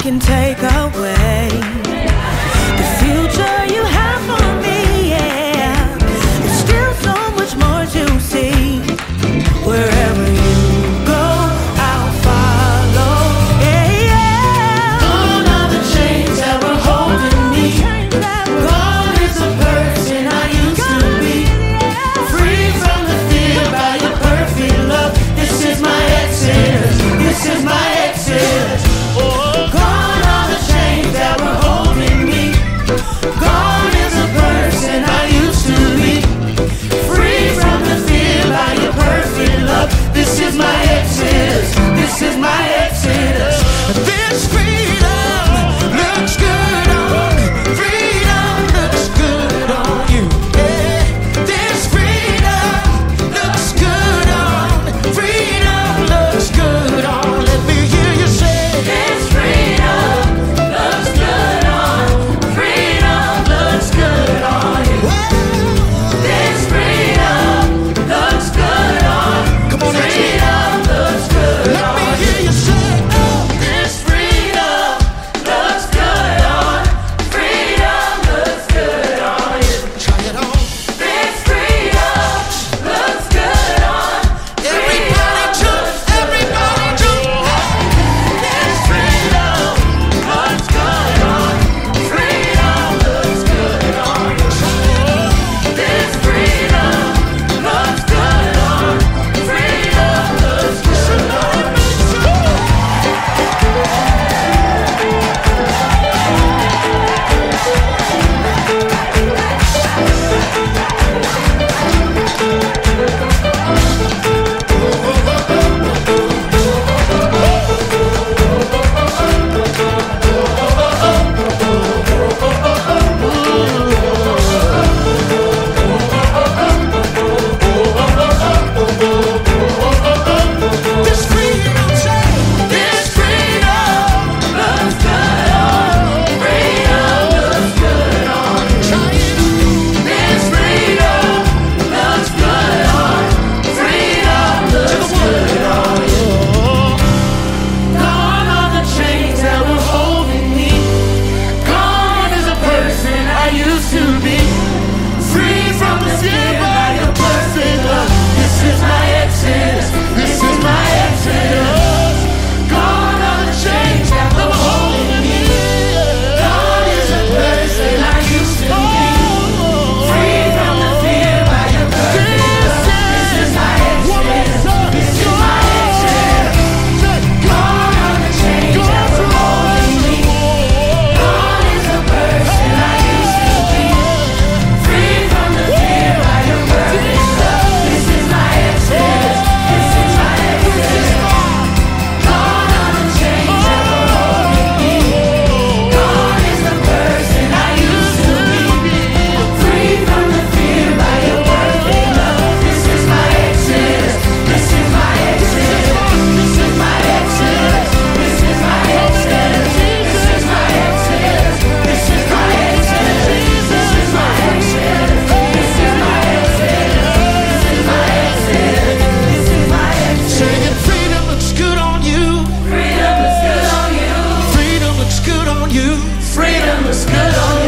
can take away the future you have for me, yeah. There's still so much more to see. Wherever you go, I'll follow, yeah, yeah. Gone are the chains that were holding me. Gone is the person I used to be. Free from the fear by your perfect love. This is my exodus. This is my exodus. Gone are the chains that were holding me. Gone is the person I used to be. Free from the fear by your perfect love. This is my exodus. This is my exodus. This freedom looks good on me. Freedom looks good on you. Yeah. This freedom looks good on me. Freedom looks good on. Let me hear you say. This freedom looks good on. Freedom looks good on you. This freedom looks good on. Come on, freedom looks good on. Let me hear you say. Oh, this freedom looks good on. Freedom looks good on you. Try it on. This freedom looks good on. Everybody jump. Everybody jump. This freedom looks good on. Freedom looks good on you. This freedom looks good on. Freedom looks good on you. This freedom say. This freedom looks good on. Freedom looks good on you. Try it. This freedom looks good on. Freedom looks good on you. Gone are the chains that were holding me. Gone is the person I used to be. Free from the fear by your perfect love. This is my exodus. This is my exodus. Gone are the chains that were holding me. Gone is the person I used to be. Free from the fear by your perfect love. This is my exodus. This is my exodus. Gone are the chains that were holding me. Gone is the person I used to be. Free from the fear by your perfect love. This is my exodus. This is my exodus. Gone are the chains that were holding me. Gone is the person I used to be. Free from the fear by your perfect love. This is my exodus. This is my exodus. This is my exodus. This is my exodus. This is my exodus. This is my exodus. This is my exodus. This is my exodus. This is my exodus. This is my exodus. Saying freedom looks good on you. Freedom looks good on you. Freedom looks good on you. Freedom looks good on